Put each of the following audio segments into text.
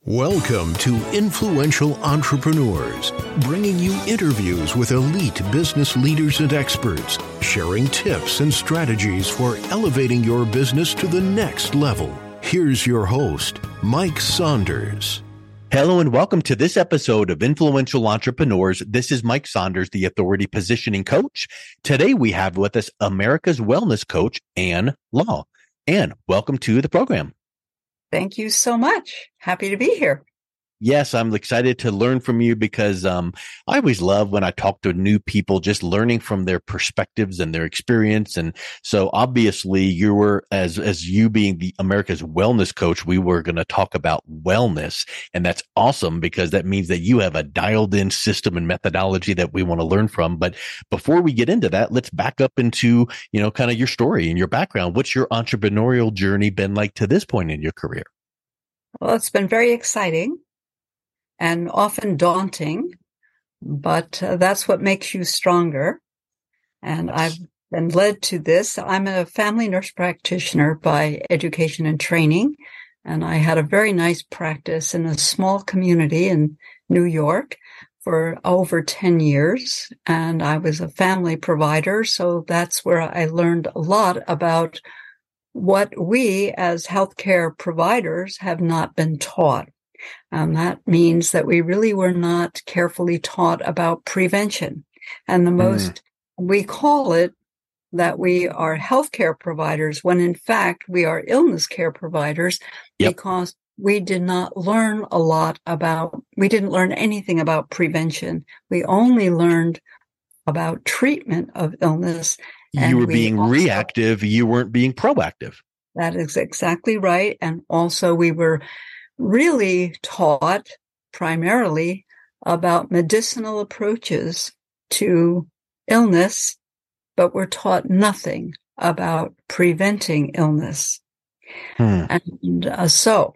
Welcome to Influential Entrepreneurs, bringing you interviews with elite business leaders and experts, sharing tips and strategies for elevating your business to the next level. Here's your host, Mike Saunders. Hello and welcome to this episode of Influential Entrepreneurs. This is Mike Saunders, the Authority Positioning Coach. Today we have with us America's Wellness Coach, Ann Law. Ann, welcome to the program. Thank you so much. Happy to be here. Yes, I'm excited to learn from you because I always love when I talk to new people, just learning from their perspectives and their experience. And so obviously you were, as you being the America's Wellness Coach, we were going to talk about wellness. And that's awesome because that means that you have a dialed in system and methodology that we want to learn from. But before we get into that, let's back up into, kind of your story and your background. What's your entrepreneurial journey been like to this point in your career? Well, it's been very exciting and often daunting, but that's what makes you stronger. And I've been led to this. I'm a family nurse practitioner by education and training, and I had a very nice practice in a small community in New York for over 10 years, and I was a family provider, so that's where I learned a lot about what we as healthcare providers have not been taught. That means that we really were not carefully taught about prevention. And the most, we call it that we are healthcare providers when in fact we are illness care providers because we did not learn we didn't learn anything about prevention. We only learned about treatment of illness. You were being reactive. You weren't being proactive. That is exactly right. And also we were really taught primarily about medicinal approaches to illness, but we're taught nothing about preventing illness. So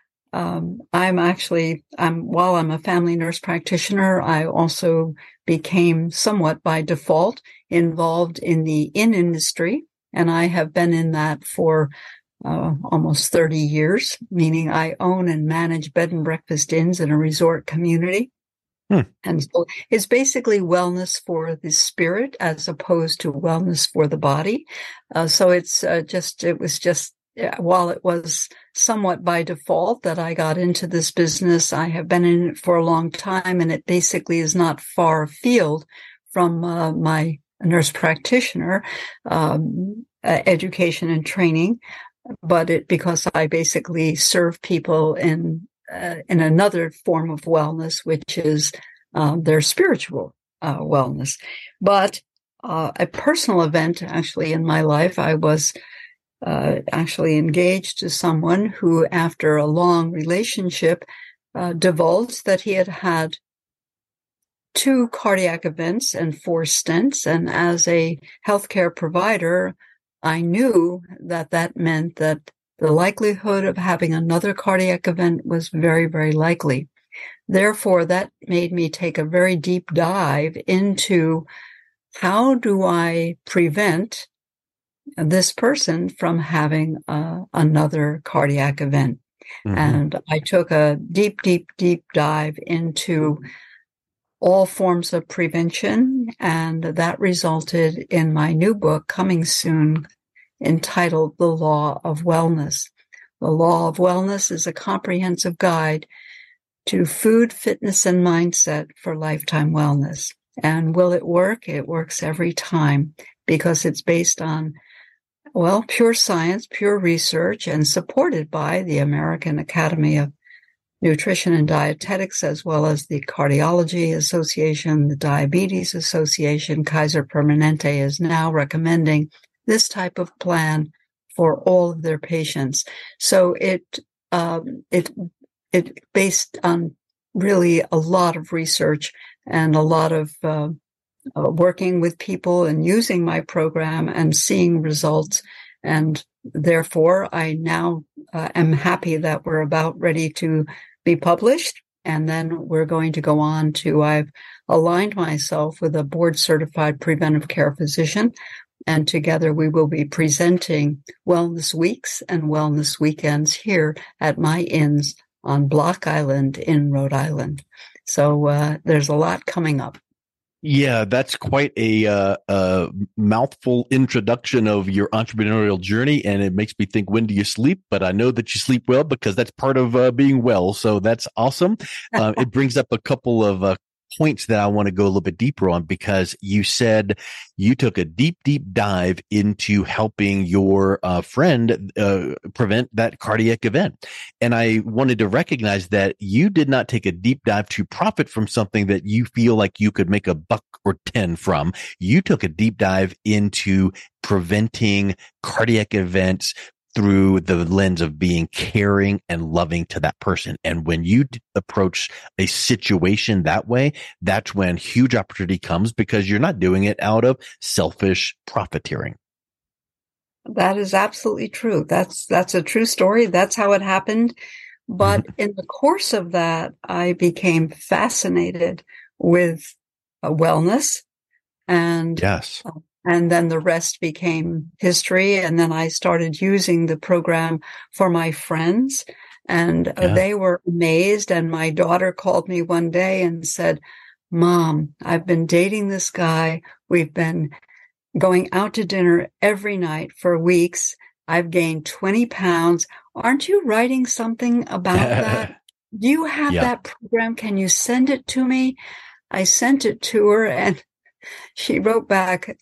while I'm a family nurse practitioner, I also became somewhat by default involved in the inn industry. And I have been in that for almost 30 years, meaning I own and manage bed and breakfast inns in a resort community. And so it's basically wellness for the spirit as opposed to wellness for the body. So while it was somewhat by default that I got into this business, I have been in it for a long time, and it basically is not far afield from my nurse practitioner education and training, but because I basically serve people in another form of wellness, which is their spiritual wellness. But a personal event actually in my life, I was actually engaged to someone who, after a long relationship, divulged that he had had 2 cardiac events and 4 stents. And as a healthcare provider, I knew that meant that the likelihood of having another cardiac event was very, very likely. Therefore, that made me take a very deep dive into how do I prevent this person from having another cardiac event. And I took a deep, deep, deep dive into all forms of prevention, and that resulted in my new book coming soon entitled The Law of Wellness. The Law of Wellness is a comprehensive guide to food, fitness, and mindset for lifetime wellness. And will it work? It works every time because it's based on, pure science, pure research, and supported by the American Academy of Nutrition and Dietetics, as well as the Cardiology Association, the Diabetes Association. Kaiser Permanente is now recommending this type of plan for all of their patients. So it based on really a lot of research and a lot of working with people and using my program and seeing results. And therefore, I now am happy that we're about ready to be published. And then we're going to go on to, I've aligned myself with a board certified preventive care physician. And together we will be presenting wellness weeks and wellness weekends here at my inns on Block Island in Rhode Island. So there's a lot coming up. Yeah, that's quite a mouthful introduction of your entrepreneurial journey, and it makes me think, when do you sleep? But I know that you sleep well because that's part of being well. So that's awesome. It brings up a couple of points that I want to go a little bit deeper on, because you said you took a deep dive into helping your friend prevent that cardiac event. And I wanted to recognize that you did not take a deep dive to profit from something that you feel like you could make a buck or 10 from. You took a deep dive into preventing cardiac events through the lens of being caring and loving to that person. And when you approach a situation that way, that's when huge opportunity comes, because you're not doing it out of selfish profiteering. That is absolutely true. That's a true story. That's how it happened. But in the course of that, I became fascinated with wellness, and yes. And then the rest became history. And then I started using the program for my friends, and they were amazed. And my daughter called me one day and said, "Mom, I've been dating this guy. We've been going out to dinner every night for weeks. I've gained 20 pounds. Aren't you writing something about that? Do you have that program? Can you send it to me?" I sent it to her, and she wrote back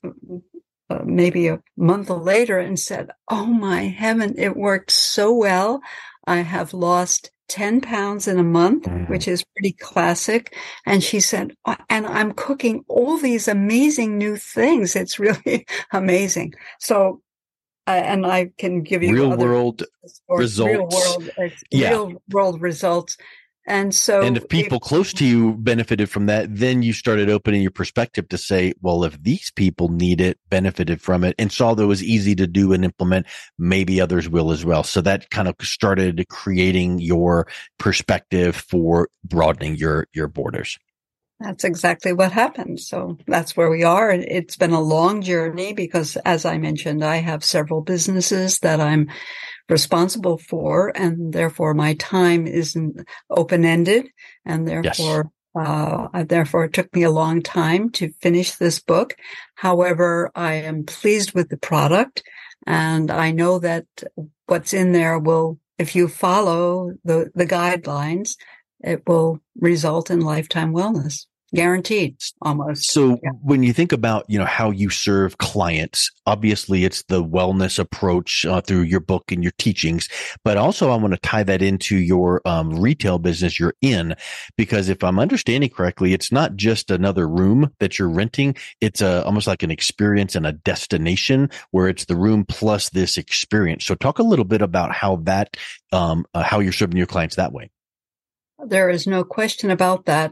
maybe a month later and said, "Oh my heaven, it worked so well. I have lost 10 pounds in a month," which is pretty classic. And she said, "And I'm cooking all these amazing new things. It's really amazing." So, and I can give you real world results. Real world results. And so, and if people close to you benefited from that, then you started opening your perspective to say, well, if these people need it, benefited from it, and saw that it was easy to do and implement, maybe others will as well. So that kind of started creating your perspective for broadening your borders. That's exactly what happened. So that's where we are. And it's been a long journey because, as I mentioned, I have several businesses that I'm responsible for, and therefore my time isn't open-ended. And therefore, therefore it took me a long time to finish this book. However, I am pleased with the product, and I know that what's in there will, if you follow the guidelines, it will result in lifetime wellness. Guaranteed, almost. So when you think about, how you serve clients, obviously it's the wellness approach through your book and your teachings, but also I want to tie that into your retail business you're in, because if I'm understanding correctly, it's not just another room that you're renting. It's almost like an experience and a destination where it's the room plus this experience. So talk a little bit about how that, how you're serving your clients that way. There is no question about that.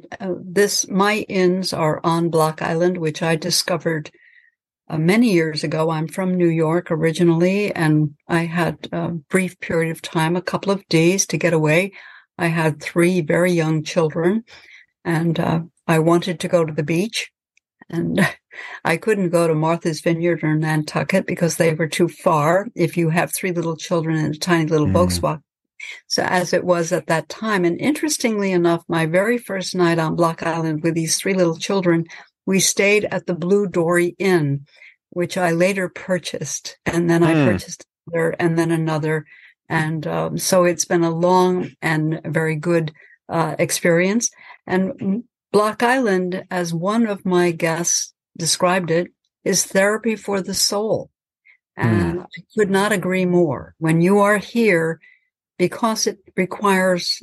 My inns are on Block Island, which I discovered many years ago. I'm from New York originally, and I had a brief period of time, a couple of days to get away. I had 3 very young children, and I wanted to go to the beach, and I couldn't go to Martha's Vineyard or Nantucket because they were too far if you have 3 little children in a tiny little Volkswagen. So as it was at that time. And interestingly enough, my very first night on Block Island with these 3 little children, we stayed at the Blue Dory Inn, which I later purchased. And then I purchased another and then another. And so it's been a long and very good experience. And Block Island, as one of my guests described it, is therapy for the soul. And I could not agree more. When you are here, because it requires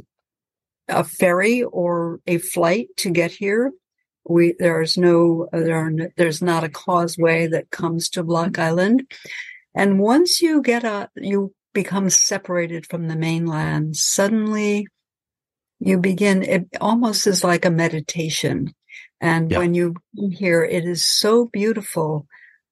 a ferry or a flight to get here, there's not a causeway that comes to Block Island. And once you become separated from the mainland, suddenly you begin, it almost is like a meditation. And when you come here, it is so beautiful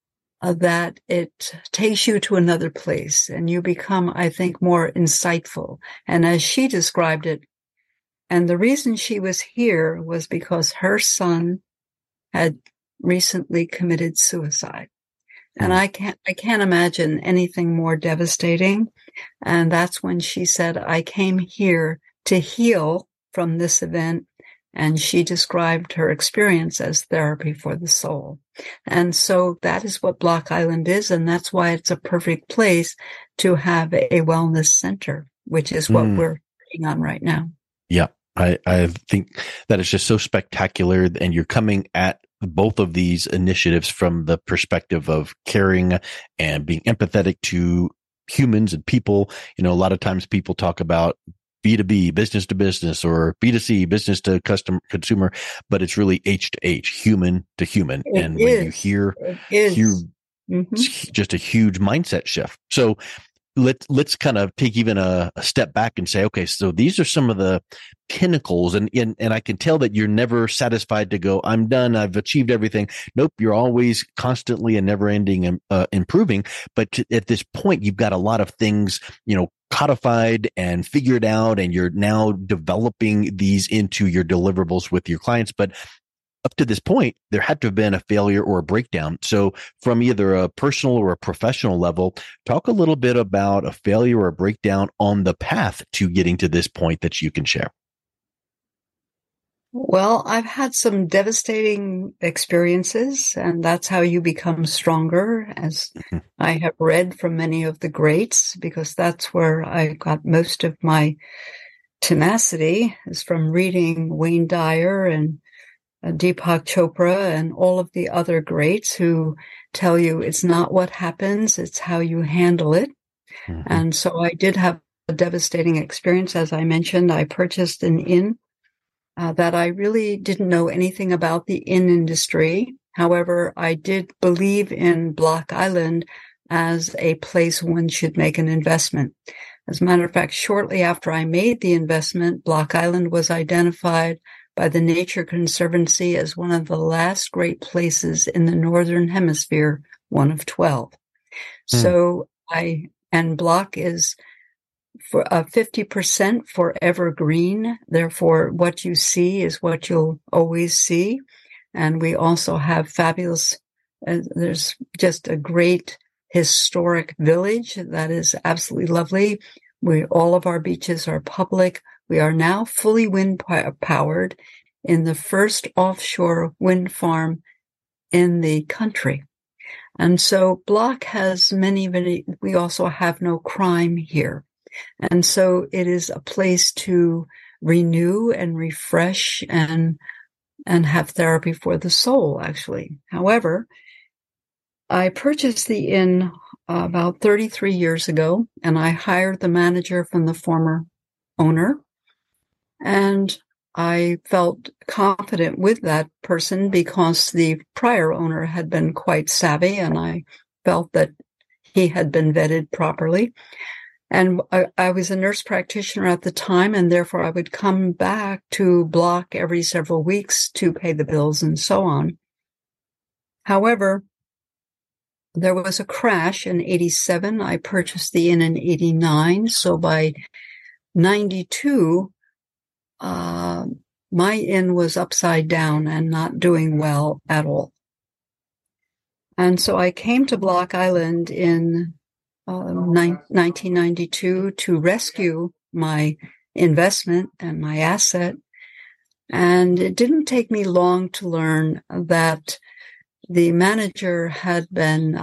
that it takes you to another place, and you become, I think, more insightful. And as she described it, and the reason she was here was because her son had recently committed suicide. And I can't imagine anything more devastating. And that's when she said, I came here to heal from this event. And she described her experience as therapy for the soul. And so that is what Block Island is. And that's why it's a perfect place to have a wellness center, which is what we're working on right now. Yeah. I think that is just so spectacular. And you're coming at both of these initiatives from the perspective of caring and being empathetic to humans and people. A lot of times people talk about B2B, business to business, or B2C, business to consumer, but it's really H to H, human to human. When you hear just a huge mindset shift. So let's kind of take even a step back and say, okay, so these are some of the pinnacles, and I can tell that you're never satisfied to go, I'm done, I've achieved everything. Nope, you're always constantly and never ending improving. But at this point, you've got a lot of things, codified and figured out, and you're now developing these into your deliverables with your clients. But up to this point, there had to have been a failure or a breakdown. So from either a personal or a professional level, talk a little bit about a failure or a breakdown on the path to getting to this point that you can share. Well, I've had some devastating experiences, and that's how you become stronger, as I have read from many of the greats, because that's where I got most of my tenacity, is from reading Wayne Dyer and Deepak Chopra and all of the other greats who tell you it's not what happens, it's how you handle it. And so I did have a devastating experience. As I mentioned, I purchased an inn that I really didn't know anything about the inn industry. However, I did believe in Block Island as a place one should make an investment. As a matter of fact, shortly after I made the investment, Block Island was identified by the Nature Conservancy as one of the last great places in the Northern Hemisphere, one of 12. So Block is for 50% forever green. Therefore, what you see is what you'll always see. And we also have fabulous, there's just a great historic village that is absolutely lovely. All of our beaches are public. We are now fully wind powered in the first offshore wind farm in the country. And so Block has many, we also have no crime here. And so it is a place to renew and refresh and have therapy for the soul, actually. However, I purchased the inn about 33 years ago, and I hired the manager from the former owner. And I felt confident with that person because the prior owner had been quite savvy, and I felt that he had been vetted properly. And I was a nurse practitioner at the time, and therefore I would come back to Block every several weeks to pay the bills and so on. However, there was a crash in 87. I purchased the inn in 89. So by 92, my inn was upside down and not doing well at all. And so I came to Block Island in 1992 to rescue my investment and my asset. And it didn't take me long to learn that the manager had been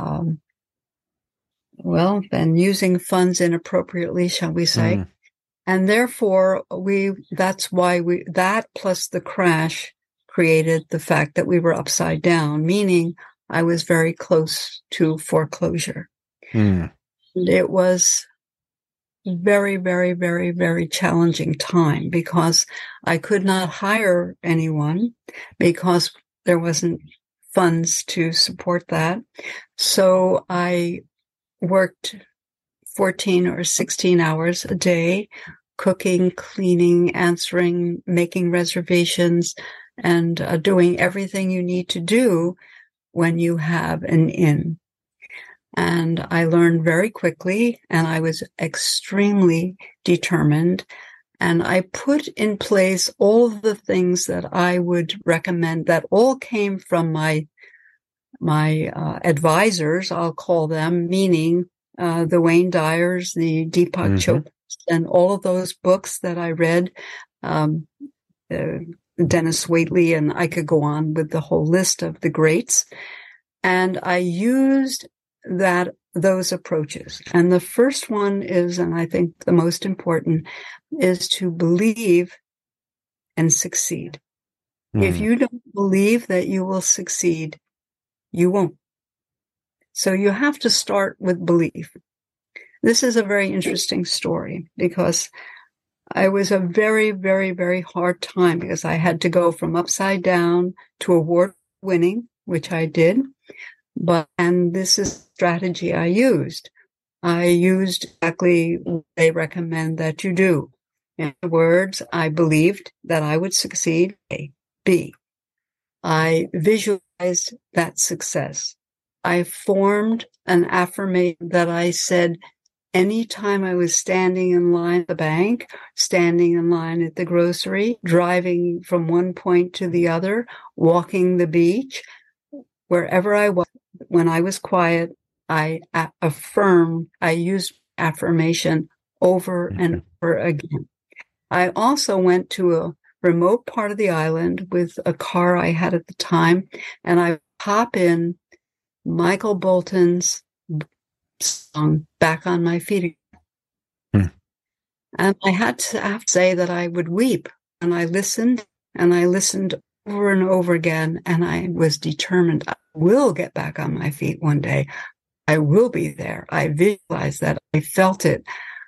using funds inappropriately, shall we say. And therefore, that plus the crash created the fact that we were upside down, meaning I was very close to foreclosure. It was very, very, very, very challenging time because I could not hire anyone because there wasn't funds to support that. So I worked 14 or 16 hours a day, cooking, cleaning, answering, making reservations, and doing everything you need to do when you have an inn. And I learned very quickly, and I was extremely determined. And I put in place all of the things that I would recommend that all came from my advisors, I'll call them, meaning the Wayne Dyers, the Deepak and all of those books that I read, Dennis Waitley, and I could go on with the whole list of the greats. And I used those approaches. And the first one is, and I think the most important, is to believe and succeed. If you don't believe that you will succeed, you won't. So you have to start with belief. This is a very interesting story because I was a very, very, very hard time because I had to go from upside down to award winning, which I did. And this is the strategy I used. I used exactly what they recommend that you do. In other words, I believed that I would succeed. A. B. I visualized that success. I formed an affirmation that I said anytime I was standing in line at the bank, standing in line at the grocery, driving from one point to the other, walking the beach, wherever I was, when I was quiet, I affirmed, I used affirmation over and over again. I also went to a remote part of the island with a car I had at the time, and I pop in Michael Bolton's song, Back on My Feet Again. And I have to say that I would weep, and I listened over and over again, and I was determined, I will get back on my feet one day. I will be there. I visualized that. I felt it.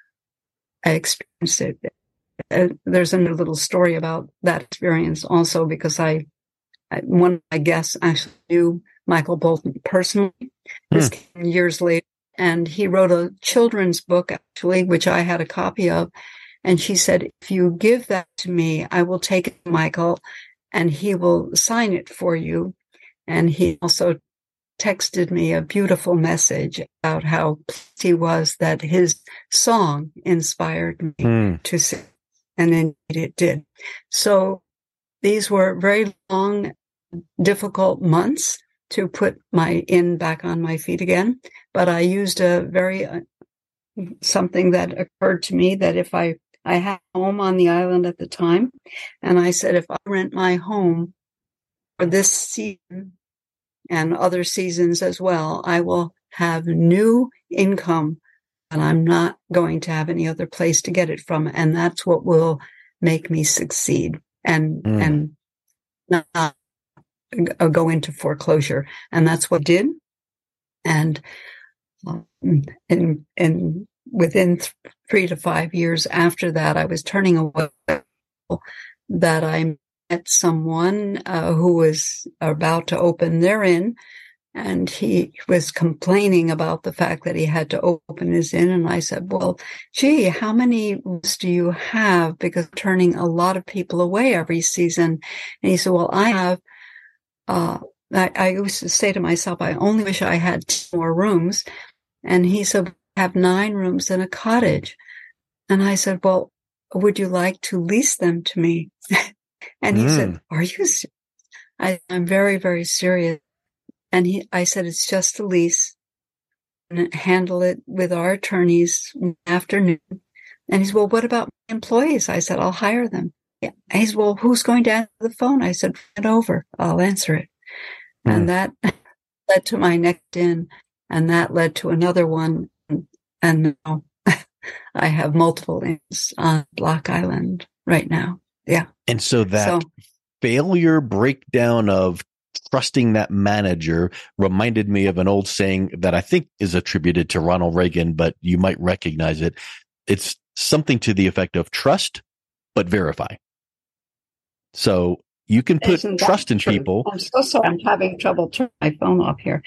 I experienced it. There's a little story about that experience also, because one of my guests actually knew Michael Bolton personally. This came years later, and he wrote a children's book, actually, which I had a copy of. And she said, if you give that to me, I will take it to Michael, and he will sign it for you. And he also texted me a beautiful message about how pleased he was that his song inspired me to sing. And indeed it did. So these were very long, difficult months to put back on my feet again. But I used something that occurred to me, that if I had a home on the island at the time, and I said, if I rent my home for this season and other seasons as well, I will have new income, and I'm not going to have any other place to get it from. And that's what will make me succeed and not go into foreclosure. And that's what I did. And within 3 to 5 years after that, I was turning away that I met someone who was about to open their inn. And he was complaining about the fact that he had to open his inn. And I said, well, gee, how many rooms do you have? Because I'm turning a lot of people away every season. And he said, well, I have, I used to say to myself, I only wish I had 2 more rooms. And he said, I have 9 rooms in a cottage. And I said, well, would you like to lease them to me? And he said, are you serious? I'm very, very serious. And I said, it's just a lease, and handle it with our attorneys in the afternoon. And he said, well, what about my employees? I said, I'll hire them. Yeah. He said, well, who's going to answer the phone? I said, bring it over. I'll answer it. And that led to my next inn, and that led to another one. And now I have multiple inns on Block Island right now. Yeah. And so that failure breakdown of trusting that manager reminded me of an old saying that I think is attributed to Ronald Reagan, but you might recognize it. It's something to the effect of trust, but verify. So you can put trust in people. I'm so sorry. I'm having trouble turning my phone off here,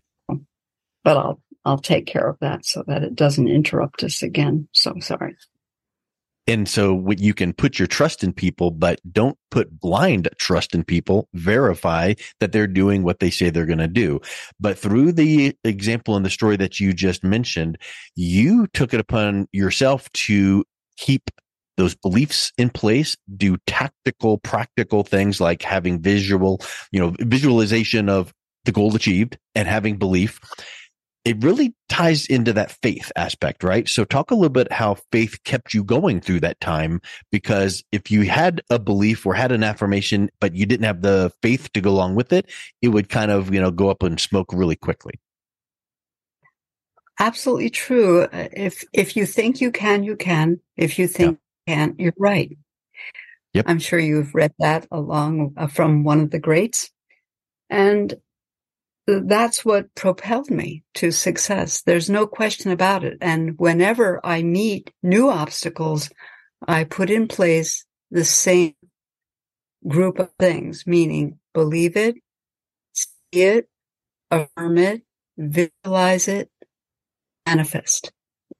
but I'll take care of that so that it doesn't interrupt us again. So sorry. And so you can put your trust in people, but don't put blind trust in people. Verify that they're doing what they say they're going to do. But through the example in the story that you just mentioned, you took it upon yourself to keep those beliefs in place, do tactical, practical things like having visualization of the goal achieved and having belief. it really ties into that faith aspect, right? So talk a little bit how faith kept you going through that time, because if you had a belief or had an affirmation, but you didn't have the faith to go along with it, it would kind of, go up in smoke really quickly. Absolutely true. If you think you can, you can. If you think you can't, you're right. Yep. I'm sure you've read that along from one of the greats. And that's what propelled me to success. There's no question about it. And whenever I meet new obstacles, I put in place the same group of things, meaning believe it, see it, affirm it, visualize it, manifest.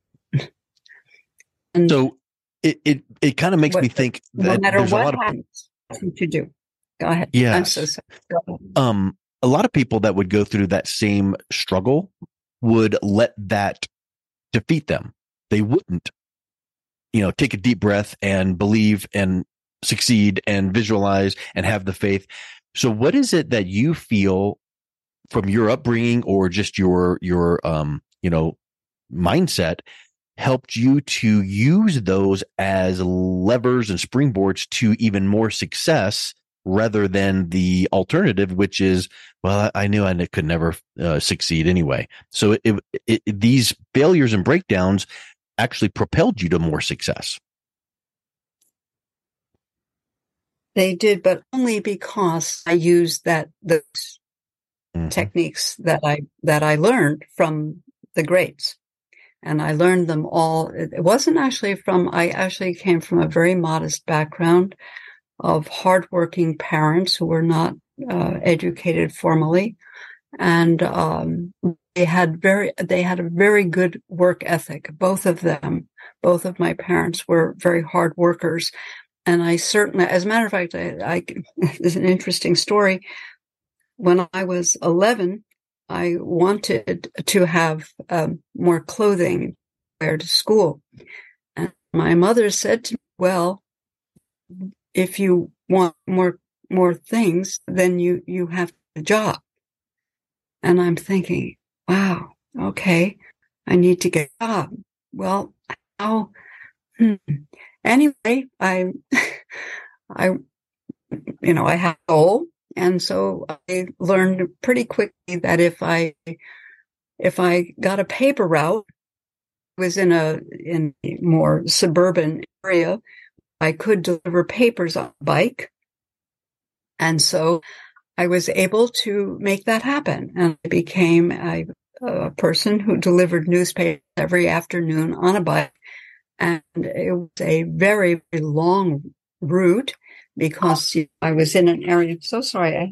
And so it kind of makes me think that no matter there's what a lot of happens, that's what you do. Go ahead. Yes. I'm so sorry. Go ahead. A lot of people that would go through that same struggle would let that defeat them. They wouldn't, take a deep breath and believe and succeed and visualize and have the faith. So what is it that you feel from your upbringing or just your mindset helped you to use those as levers and springboards to even more success, rather than the alternative, which is, well, I knew I could never succeed anyway. So these failures and breakdowns actually propelled you to more success. They did, but only because I used those techniques that I learned from the greats. And I learned them all. It wasn't actually I actually came from a very modest background of hardworking parents who were not educated formally, and they had a very good work ethic. Both of my parents were very hard workers, and I certainly, as a matter of fact, there's an interesting story. When I was 11, I wanted to have more clothing to wear to school, and my mother said to me, "Well, if you want more things, then you have a job." And I'm thinking, wow, okay, I need to get a job. Well, how? Anyway, I had a goal, and so I learned pretty quickly that if I got a paper route, was in a more suburban area, I could deliver papers on a bike. And so I was able to make that happen. And I became a person who delivered newspapers every afternoon on a bike. And it was a very, very long route because I was in an area. So sorry, I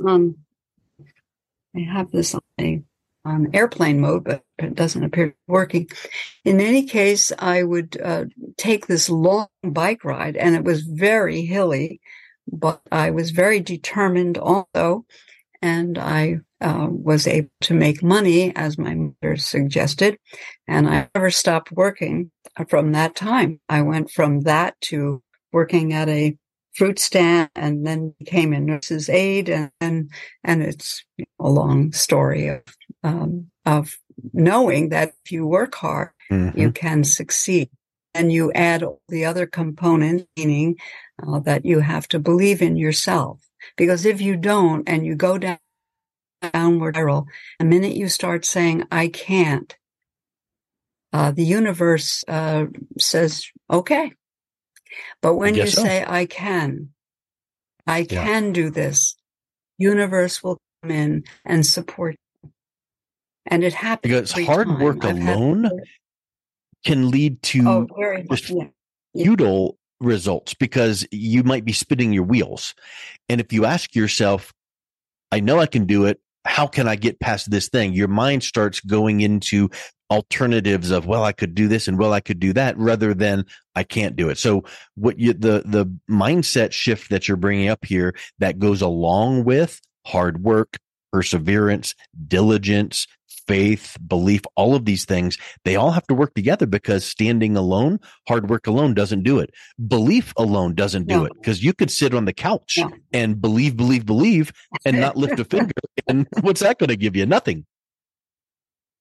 have this on airplane mode, but it doesn't appear to be working. In any case, I would take this long bike ride, and it was very hilly, but I was very determined also, and I was able to make money, as my mother suggested, and I never stopped working from that time. I went from that to working at a fruit stand, and then became a nurse's aide, and it's a long story of knowing that if you work hard, you can succeed. And you add all the other components, meaning that you have to believe in yourself. Because if you don't, and you go downward spiral, the minute you start saying, I can't, the universe says, okay. But when you say, I can do this, universe will come in and support you. And it happens because hard work alone can lead to futile results, because you might be spinning your wheels. And if you ask yourself, I know I can do it, how can I get past this thing? Your mind starts going into alternatives of, well, I could do this and well, I could do that, rather than I can't do it. So the mindset shift that you're bringing up here, that goes along with hard work, perseverance, diligence, faith, belief, all of these things, they all have to work together, because standing alone, hard work alone doesn't do it. Belief alone doesn't do it, because you could sit on the couch and believe, and not lift a finger. And what's that going to give you? Nothing.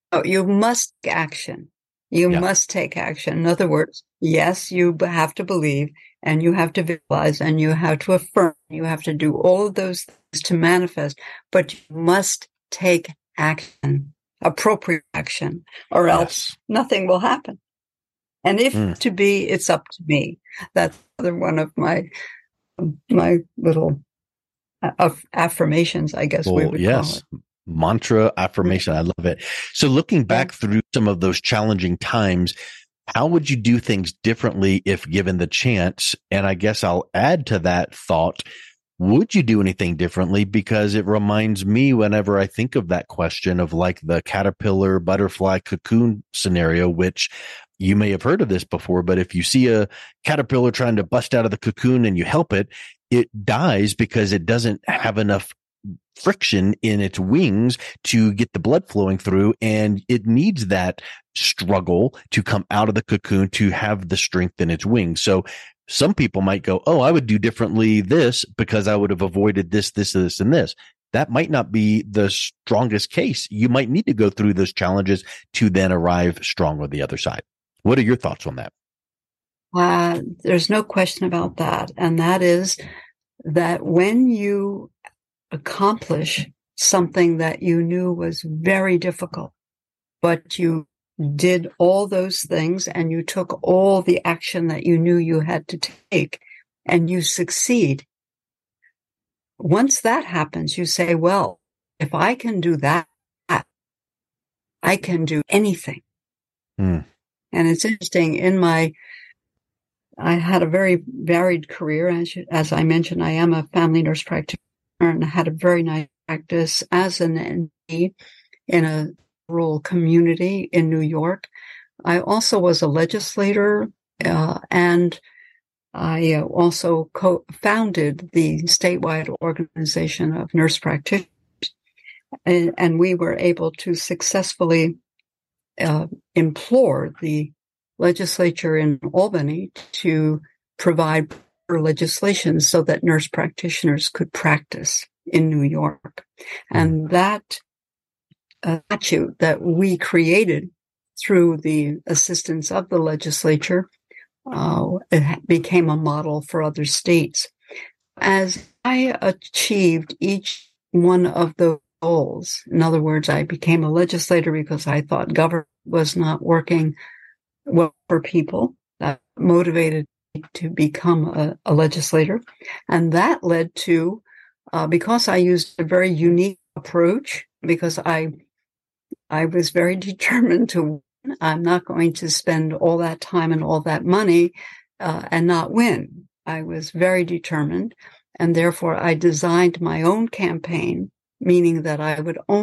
Oh, you must take action. You must take action. In other words, yes, you have to believe and you have to visualize and you have to affirm. You have to do all of those things to manifest, but you must take action, appropriate action, or else nothing will happen. And if to be, it's up to me. That's another one of my little affirmations, I guess we would call it. Mantra affirmation. I love it. So looking back through some of those challenging times, how would you do things differently if given the chance? And I guess I'll add to that thought, would you do anything differently? Because it reminds me whenever I think of that question of like the caterpillar, butterfly, cocoon scenario, which you may have heard of this before, but if you see a caterpillar trying to bust out of the cocoon and you help it, it dies because it doesn't have enough friction in its wings to get the blood flowing through, and it needs that struggle to come out of the cocoon to have the strength in its wings. So some people might go, oh, I would do differently this because I would have avoided this, and this. That might not be the strongest case. You might need to go through those challenges to then arrive strong on the other side. What are your thoughts on that? There's no question about that. And that is that when you accomplish something that you knew was very difficult, but you did all those things and you took all the action that you knew you had to take and you succeed. Once that happens, you say, well, if I can do that, I can do anything. And it's interesting, I had a very varied career. As I mentioned, I am a family nurse practitioner and I had a very nice practice as an NP in a rural community in New York. I also was a legislator, and I also co-founded the statewide organization of nurse practitioners. And we were able to successfully implore the legislature in Albany to provide legislation so that nurse practitioners could practice in New York. And that statute that we created through the assistance of the legislature, it became a model for other states. As I achieved each one of those goals, in other words, I became a legislator because I thought government was not working well for people. That motivated me to become a legislator. And that led to, because I used a very unique approach, because I was very determined to win. I'm not going to spend all that time and all that money and not win. I was very determined. And therefore, I designed my own campaign, meaning that I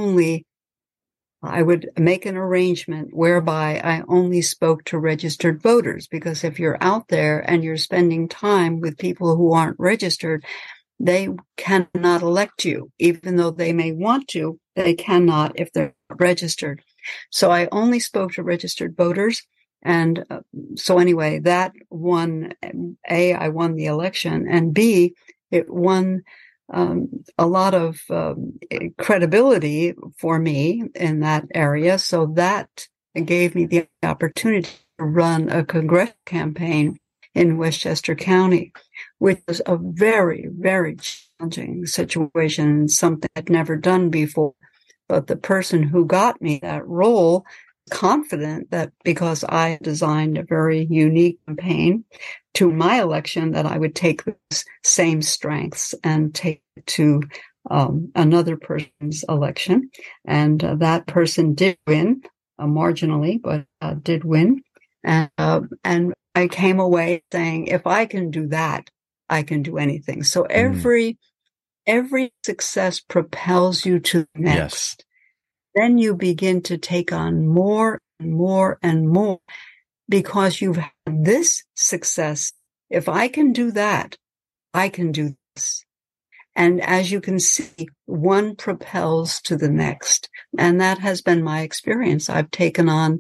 would make an arrangement whereby I only spoke to registered voters, because if you're out there and you're spending time with people who aren't registered, they cannot elect you. Even though they may want to, they cannot if they're registered. So I only spoke to registered voters. And so anyway, that won, A, I won the election, and B, it won a lot of credibility for me in that area. So that gave me the opportunity to run a congressional campaign in Westchester County, which was a very, very challenging situation, something I'd never done before. But the person who got me that role, confident that because I designed a very unique campaign to my election, that I would take those same strengths and take it to another person's election. And that person did win, marginally, but did win. And I came away saying, if I can do that, I can do anything. So every success propels you to the next. Yes. Then you begin to take on more and more and more, because you've had this success. If I can do that, I can do this. And as you can see, one propels to the next. And that has been my experience. I've taken on,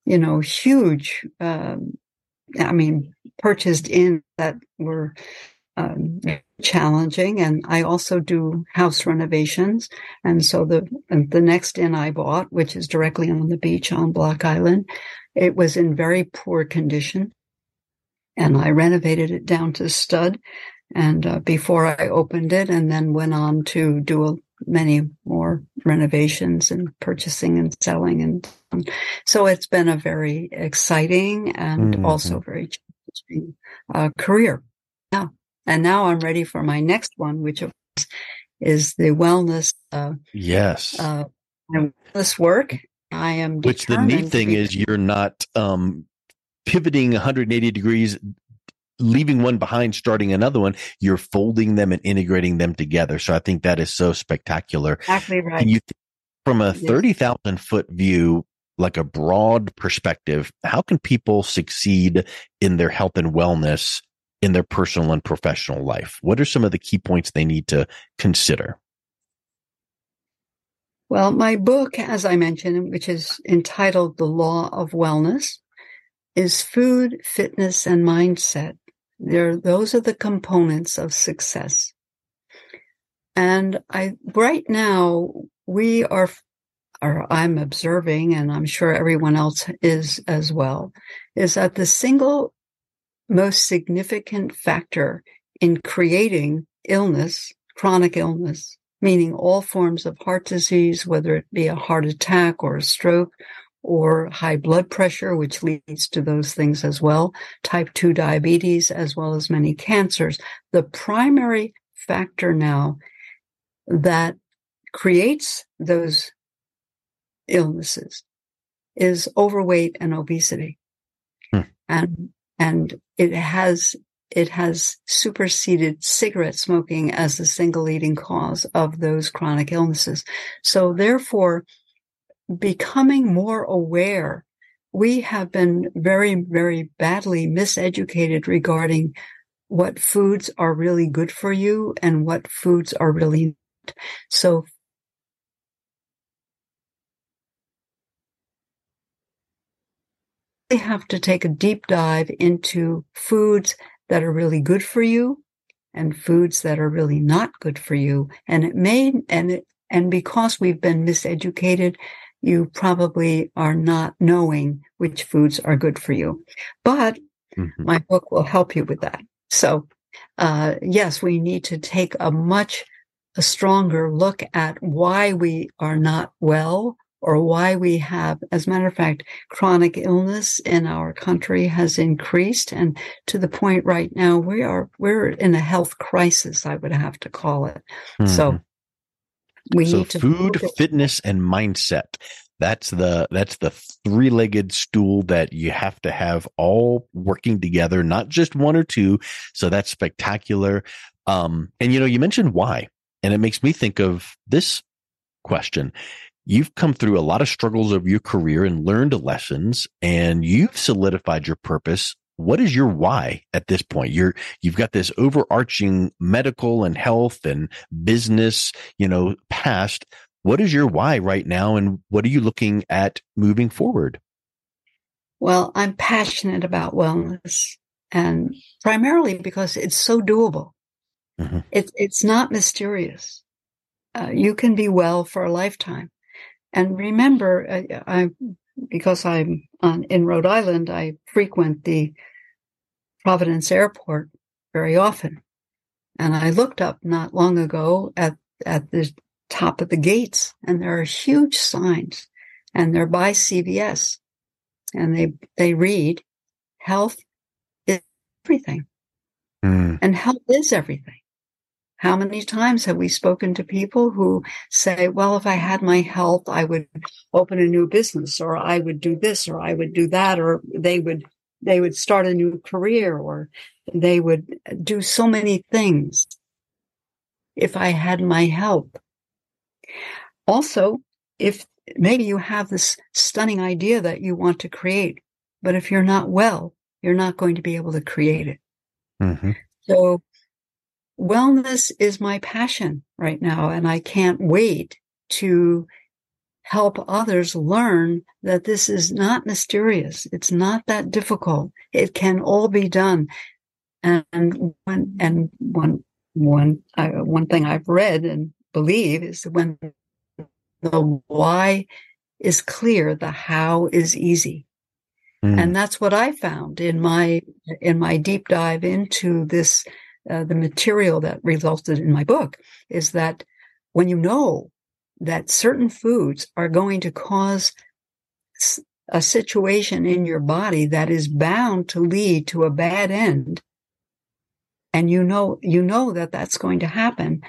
huge, purchased in that were challenging. And I also do house renovations. And so the next inn I bought, which is directly on the beach on Block Island, it was in very poor condition. And I renovated it down to stud. And before I opened it, and then went on to do many more renovations and purchasing and selling. And so it's been a very exciting and also very challenging career. Yeah. And now I'm ready for my next one, which of course is the wellness. Wellness work. I am determined. Which the neat thing is you're not pivoting 180 degrees, leaving one behind, starting another one. You're folding them and integrating them together. So I think that is so spectacular. Exactly right. Can you, from a 30,000 foot view, like a broad perspective, how can people succeed in their health and wellness in their personal and professional life? What are some of the key points they need to consider? Well, my book, as I mentioned, which is entitled The Law of Wellness, is food, fitness, and mindset. Those are the components of success. And right now, I'm observing, and I'm sure everyone else is as well, is that the single most significant factor in creating illness, chronic illness, meaning all forms of heart disease, whether it be a heart attack or a stroke or high blood pressure, which leads to those things as well, type 2 diabetes, as well as many cancers. The primary factor now that creates those illnesses is overweight and obesity. And it has superseded cigarette smoking as the single leading cause of those chronic illnesses. So therefore, becoming more aware, we have been very, very badly miseducated regarding what foods are really good for you and what foods are really not. So we have to take a deep dive into foods that are really good for you and foods that are really not good for you. And because we've been miseducated, you probably are not knowing which foods are good for you. But my book will help you with that. So, yes, we need to take a stronger look at why we are not well, or why we have, as a matter of fact, chronic illness in our country has increased. And to the point right now, we're in a health crisis, I would have to call it. So we need to food, fitness, and mindset. That's the three-legged stool that you have to have all working together, not just one or two. So that's spectacular. And you mentioned why, and it makes me think of this question. You've come through a lot of struggles of your career and learned lessons, and you've solidified your purpose. What is your why at this point? You've got this overarching medical and health and business, past. What is your why right now, and what are you looking at moving forward? Well, I'm passionate about wellness, and primarily because it's so doable. It's not mysterious. You can be well for a lifetime. And remember, because I'm in Rhode Island, I frequent the Providence Airport very often. And I looked up not long ago at the top of the gates, and there are huge signs, and they're by CVS. And they read, health is everything. And health is everything. How many times have we spoken to people who say, well, if I had my health, I would open a new business, or I would do this, or I would do that, or they would start a new career, or they would do so many things if I had my health. Also, if maybe you have this stunning idea that you want to create, but if you're not well, you're not going to be able to create it. So wellness is my passion right now, and I can't wait to help others learn that this is not mysterious. It's not that difficult. It can all be done. And one thing I've read and believe is that when the why is clear, the how is easy. And that's what I found in my deep dive into this, the material that resulted in my book, is that when you know that certain foods are going to cause a situation in your body that is bound to lead to a bad end, and you know that that's going to happen,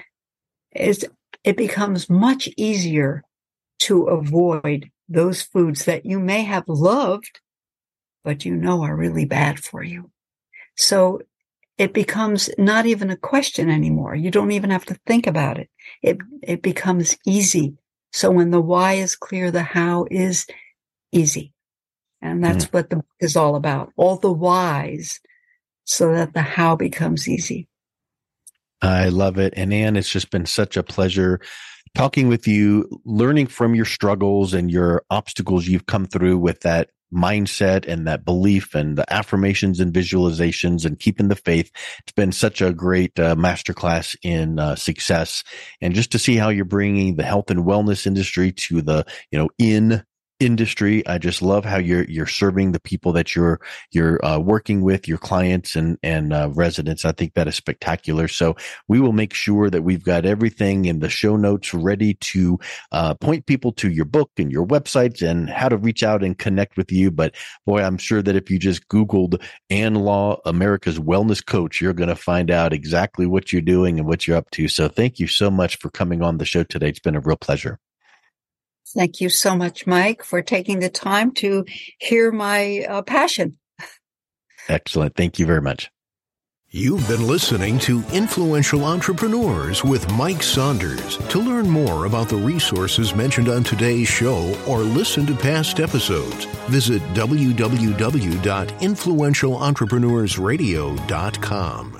it becomes much easier to avoid those foods that you may have loved, but you know are really bad for you. So it becomes not even a question anymore. You don't even have to think about it. It becomes easy. So when the why is clear, the how is easy. And that's what the book is all about. All the whys, so that the how becomes easy. I love it. And Ann, it's just been such a pleasure talking with you, learning from your struggles and your obstacles you've come through with that mindset and that belief and the affirmations and visualizations and keeping the faith. It's been such a great masterclass in success, and just to see how you're bringing the health and wellness industry to the, in industry. I just love how you're serving the people that you're working with, your clients and residents. I think that is spectacular. So we will make sure that we've got everything in the show notes ready to point people to your book and your websites and how to reach out and connect with you. But boy, I'm sure that if you just Googled Ann Law, America's Wellness Coach, you're going to find out exactly what you're doing and what you're up to. So thank you so much for coming on the show today. It's been a real pleasure. Thank you so much, Mike, for taking the time to hear my passion. Excellent. Thank you very much. You've been listening to Influential Entrepreneurs with Mike Saunders. To learn more about the resources mentioned on today's show or listen to past episodes, visit www.influentialentrepreneursradio.com.